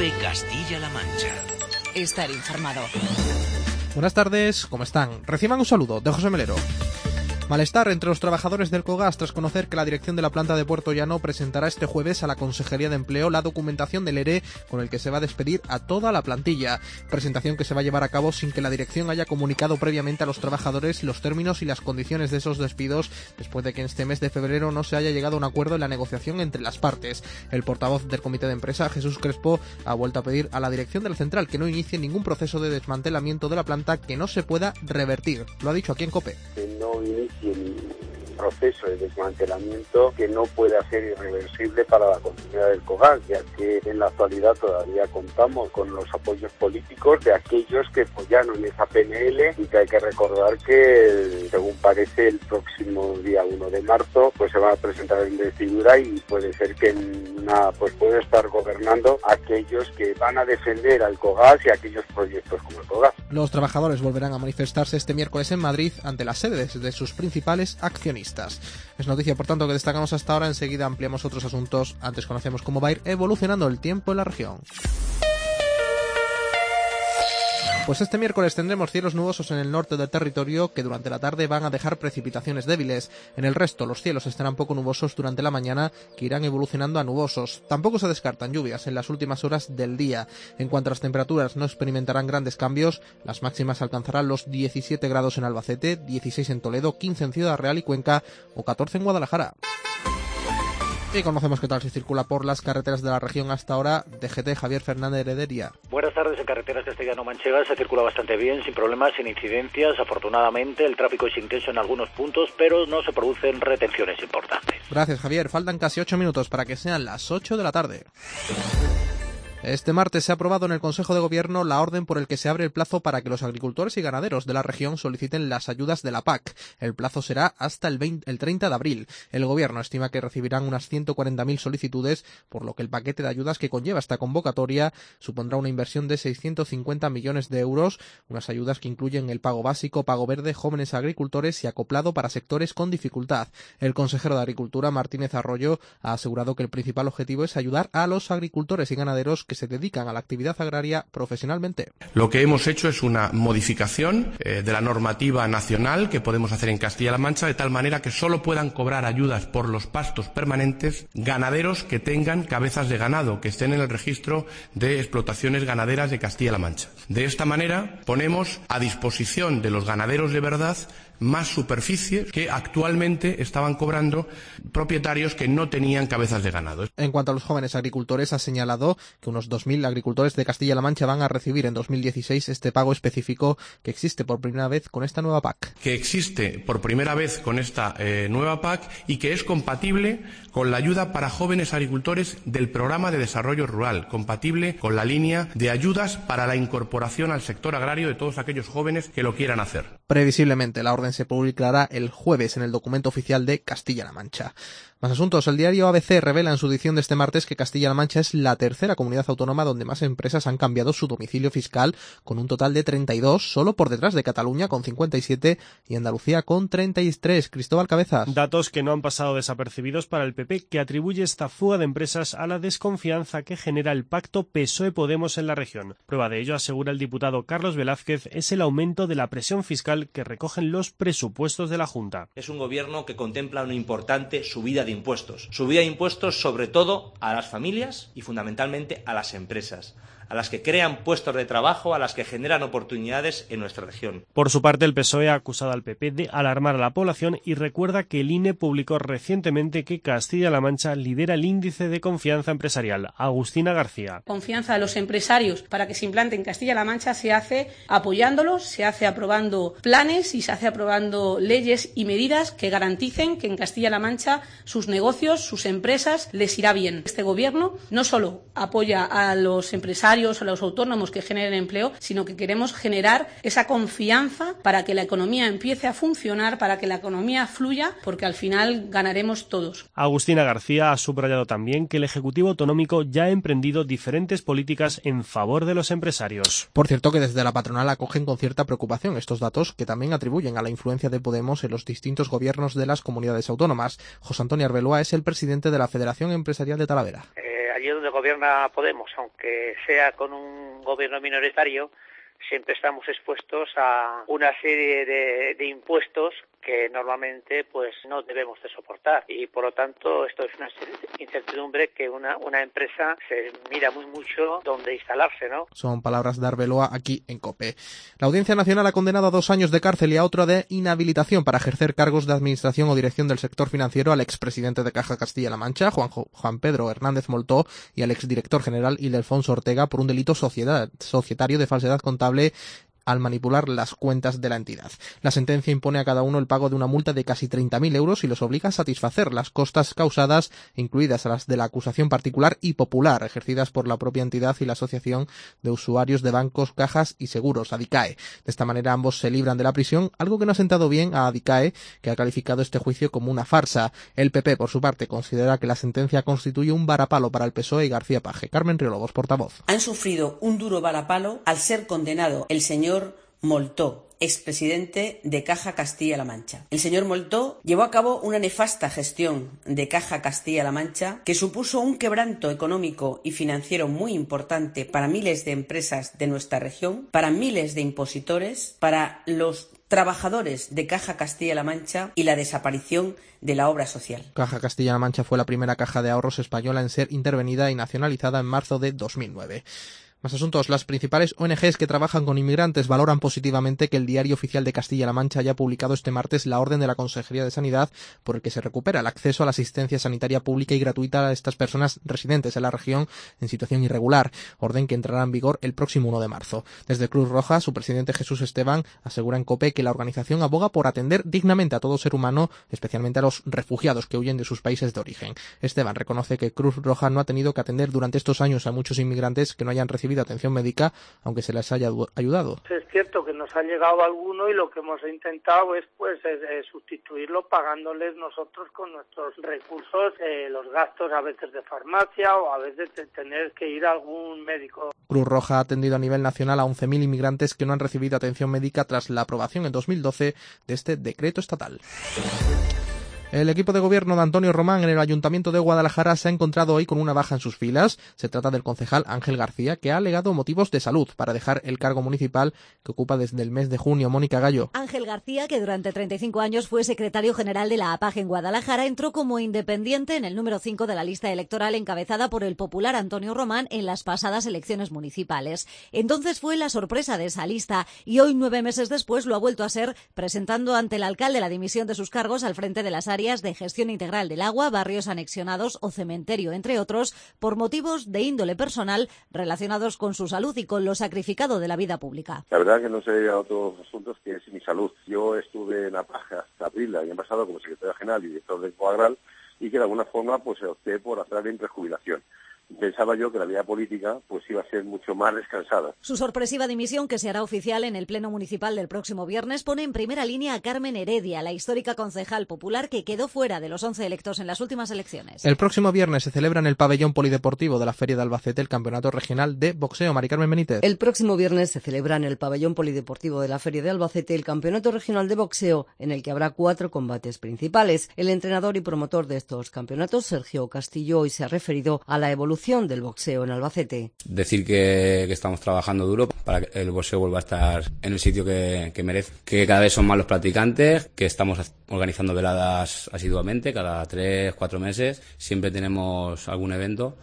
COPE Castilla-La Mancha. Estar informado. Buenas tardes, ¿cómo están? Reciban un saludo de José Melero. Malestar entre los trabajadores del Cogas tras conocer que la dirección de la planta de Puerto Llano presentará este jueves a la Consejería de Empleo la documentación del ERE con el que se va a despedir a toda la plantilla. Presentación que se va a llevar a cabo sin que la dirección haya comunicado previamente a los trabajadores los términos y las condiciones de esos despidos, después de que en este mes de febrero no se haya llegado a un acuerdo en la negociación entre las partes. El portavoz del comité de empresa, Jesús Crespo, ha vuelto a pedir a la dirección de la central que no inicie ningún proceso de desmantelamiento de la planta que no se pueda revertir. Lo ha dicho aquí en COPE. Que no inicie el proceso de desmantelamiento que no pueda ser irreversible para la continuidad del COGAS, ya que en la actualidad todavía contamos con los apoyos políticos de aquellos que apoyaron esa PNL y que hay que recordar que, según parece, el próximo día 1 de marzo pues se va a presentar la investidura y puede ser que puede estar gobernando aquellos que van a defender al COGAS y aquellos proyectos como el COGAS. Los trabajadores volverán a manifestarse este miércoles en Madrid ante las sedes de sus principales accionistas. Es noticia, por tanto, que destacamos hasta ahora. Enseguida ampliamos otros asuntos. Antes conocemos cómo va a ir evolucionando el tiempo en la región. Pues este miércoles tendremos cielos nubosos en el norte del territorio que durante la tarde van a dejar precipitaciones débiles. En el resto los cielos estarán poco nubosos durante la mañana, que irán evolucionando a nubosos. Tampoco se descartan lluvias en las últimas horas del día. En cuanto a las temperaturas, no experimentarán grandes cambios. Las máximas alcanzarán los 17 grados en Albacete, 16 en Toledo, 15 en Ciudad Real y Cuenca o 14 en Guadalajara. Y conocemos qué tal se circula por las carreteras de la región hasta ahora. DGT, Javier Fernández Heredería. Buenas tardes. En carreteras castellano-manchegas se circula bastante bien, sin problemas, sin incidencias. Afortunadamente el tráfico es intenso en algunos puntos, pero no se producen retenciones importantes. Gracias, Javier. Faltan casi 8 minutos para que sean las 8 de la tarde. Este martes se ha aprobado en el Consejo de Gobierno la orden por el que se abre el plazo para que los agricultores y ganaderos de la región soliciten las ayudas de la PAC. El plazo será hasta el 30 de abril. El Gobierno estima que recibirán unas 140.000 solicitudes, por lo que el paquete de ayudas que conlleva esta convocatoria supondrá una inversión de 650 millones de euros, unas ayudas que incluyen el pago básico, pago verde, jóvenes agricultores y acoplado para sectores con dificultad. El consejero de Agricultura, Martínez Arroyo, ha asegurado que el principal objetivo es ayudar a los agricultores y ganaderos que se dedican a la actividad agraria profesionalmente. Lo que hemos hecho es una modificación de la normativa nacional que podemos hacer en Castilla-La Mancha, de tal manera que solo puedan cobrar ayudas por los pastos permanentes ganaderos que tengan cabezas de ganado, que estén en el registro de explotaciones ganaderas de Castilla-La Mancha. De esta manera ponemos a disposición de los ganaderos de verdad más superficie que actualmente estaban cobrando propietarios que no tenían cabezas de ganado. En cuanto a los jóvenes agricultores, ha señalado que unos 2.000 agricultores de Castilla-La Mancha van a recibir en 2016 este pago específico que existe por primera vez con esta nueva PAC. Que existe por primera vez con esta nueva PAC y que es compatible con la ayuda para jóvenes agricultores del Programa de Desarrollo Rural, compatible con la línea de ayudas para la incorporación al sector agrario de todos aquellos jóvenes que lo quieran hacer. Previsiblemente, la orden se publicará el jueves en el documento oficial de Castilla-La Mancha. Más asuntos. El diario ABC revela en su edición de este martes que Castilla-La Mancha es la tercera comunidad autónoma donde más empresas han cambiado su domicilio fiscal, con un total de 32, solo por detrás de Cataluña con 57 y Andalucía con 33. Cristóbal Cabezas. Datos que no han pasado desapercibidos para el PP, que atribuye esta fuga de empresas a la desconfianza que genera el pacto PSOE-Podemos en la región. Prueba de ello, asegura el diputado Carlos Velázquez, es el aumento de la presión fiscal que recogen los presupuestos de la Junta. Es un gobierno que contempla una importante subida de impuestos. Subida de impuestos sobre todo a las familias y fundamentalmente a las empresas, a las que crean puestos de trabajo, a las que generan oportunidades en nuestra región. Por su parte, el PSOE ha acusado al PP de alarmar a la población y recuerda que el INE publicó recientemente que Castilla-La Mancha lidera el índice de confianza empresarial. Agustina García. Confianza de los empresarios para que se implante en Castilla-La Mancha se hace apoyándolos, se hace aprobando planes y se hace aprobando leyes y medidas que garanticen que en Castilla-La Mancha sus negocios, sus empresas les irá bien. Este gobierno no solo apoya a los empresarios, a los autónomos que generen empleo, sino que queremos generar esa confianza para que la economía empiece a funcionar, para que la economía fluya, porque al final ganaremos todos. Agustina García ha subrayado también que el Ejecutivo Autonómico ya ha emprendido diferentes políticas en favor de los empresarios. Por cierto, que desde la patronal acogen con cierta preocupación estos datos que también atribuyen a la influencia de Podemos en los distintos gobiernos de las comunidades autónomas. José Antonio Arbeloa es el presidente de la Federación Empresarial de Talavera. allí donde gobierna Podemos, aunque sea con un gobierno minoritario, siempre estamos expuestos a una serie de impuestos que normalmente pues no debemos de soportar, y por lo tanto esto es una incertidumbre que una empresa se mira mucho dónde instalarse, ¿no? Son palabras de Arbeloa aquí en COPE. La Audiencia Nacional ha condenado a 2 años de cárcel y a otro de inhabilitación para ejercer cargos de administración o dirección del sector financiero al expresidente de Caja Castilla-La Mancha, Juan Pedro Hernández Moltó, y al exdirector general Ildefonso Ortega por un delito societario de falsedad contable al manipular las cuentas de la entidad. La sentencia impone a cada uno el pago de una multa de casi 30.000 euros y los obliga a satisfacer las costas causadas, incluidas a las de la acusación particular y popular, ejercidas por la propia entidad y la Asociación de Usuarios de Bancos, Cajas y Seguros, ADICAE. De esta manera ambos se libran de la prisión, algo que no ha sentado bien a ADICAE, que ha calificado este juicio como una farsa. El PP, por su parte, considera que la sentencia constituye un varapalo para el PSOE y García Paje. Carmen Riolobos, portavoz. Han sufrido un duro varapalo al ser condenado el señor Moltó, expresidente de Caja Castilla-La Mancha. El señor Moltó llevó a cabo una nefasta gestión de Caja Castilla-La Mancha que supuso un quebranto económico y financiero muy importante para miles de empresas de nuestra región, para miles de impositores, para los trabajadores de Caja Castilla-La Mancha y la desaparición de la obra social. Caja Castilla-La Mancha fue la primera caja de ahorros española en ser intervenida y nacionalizada en marzo de 2009. Más asuntos. Las principales ONGs que trabajan con inmigrantes valoran positivamente que el Diario Oficial de Castilla-La Mancha haya publicado este martes la orden de la Consejería de Sanidad por el que se recupera el acceso a la asistencia sanitaria pública y gratuita a estas personas residentes en la región en situación irregular, orden que entrará en vigor el próximo 1 de marzo. Desde Cruz Roja, su presidente Jesús Esteban asegura en COPE que la organización aboga por atender dignamente a todo ser humano, especialmente a los refugiados que huyen de sus países de origen. Esteban reconoce que Cruz Roja no ha tenido que atender durante estos años a muchos inmigrantes que no hayan recibido atención médica, aunque se les haya ayudado. Es cierto que nos ha llegado alguno y lo que hemos intentado es sustituirlo pagándoles nosotros con nuestros recursos los gastos a veces de farmacia o a veces de tener que ir a algún médico. Cruz Roja ha atendido a nivel nacional a 11.000 inmigrantes que no han recibido atención médica tras la aprobación en 2012 de este decreto estatal. El equipo de gobierno de Antonio Román en el Ayuntamiento de Guadalajara se ha encontrado hoy con una baja en sus filas. Se trata del concejal Ángel García, que ha alegado motivos de salud para dejar el cargo municipal que ocupa desde el mes de junio. Mónica Gallo. Ángel García, que durante 35 años fue secretario general de la APAG en Guadalajara, entró como independiente en el número 5 de la lista electoral encabezada por el popular Antonio Román en las pasadas elecciones municipales. Entonces fue la sorpresa de esa lista y hoy, 9 meses después, lo ha vuelto a ser, presentando ante el alcalde la dimisión de sus cargos al frente de las áreas de gestión integral del agua, barrios anexionados o cementerio, entre otros, por motivos de índole personal relacionados con su salud y con lo sacrificado de la vida pública. La verdad que no sé a otros asuntos que es mi salud. Yo estuve en la PAG hasta abril del año pasado como secretario general y director del Coagral y que de alguna forma opté por hacer la prejubilación. Pensaba yo que la vida política iba a ser mucho más descansada. Su sorpresiva dimisión, que se hará oficial en el Pleno Municipal del próximo viernes, pone en primera línea a Carmen Heredia, la histórica concejal popular que quedó fuera de los 11 electos en las últimas elecciones. El próximo viernes se celebra en el pabellón polideportivo de la Feria de Albacete el Campeonato Regional de Boxeo. Mari Carmen Benítez. El próximo viernes se celebra en el pabellón polideportivo de la Feria de Albacete el Campeonato Regional de Boxeo, en el que habrá 4 combates principales. El entrenador y promotor de estos campeonatos, Sergio Castillo, hoy se ha referido a la evolución del boxeo en Albacete. Decir que estamos trabajando duro para que el boxeo vuelva a estar en el sitio que merece, que cada vez son más los practicantes, que estamos organizando veladas asiduamente, cada 3-4 meses, siempre tenemos algún evento.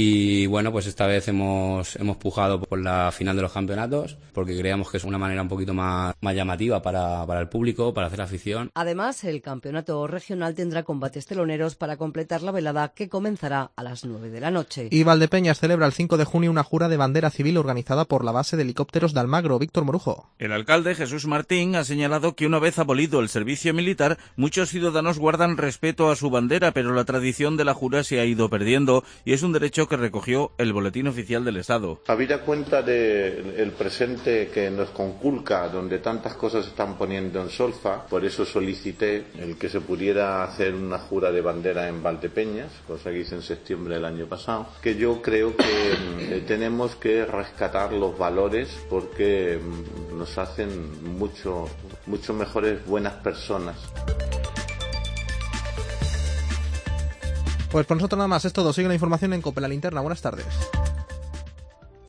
Y bueno, pues esta vez hemos pujado por la final de los campeonatos porque creemos que es una manera un poquito más llamativa para el público, para hacer afición. Además, el campeonato regional tendrá combates teloneros para completar la velada que comenzará a las 9 de la noche. Y Valdepeñas celebra el 5 de junio una jura de bandera civil organizada por la base de helicópteros de Almagro. Víctor Morujo. El alcalde Jesús Martín ha señalado que una vez abolido el servicio militar, muchos ciudadanos guardan respeto a su bandera, pero la tradición de la jura se ha ido perdiendo y es un derecho que recogió el Boletín Oficial del Estado. Habida cuenta del presente que nos conculca, donde tantas cosas se están poniendo en solfa, por eso solicité el que se pudiera hacer una jura de bandera en Valdepeñas, cosa que hice en septiembre del año pasado, que yo creo que tenemos que rescatar los valores porque nos hacen mucho mejores buenas personas. Pues por nosotros nada más, es todo. Sigue la información en COPE, la linterna. Buenas tardes.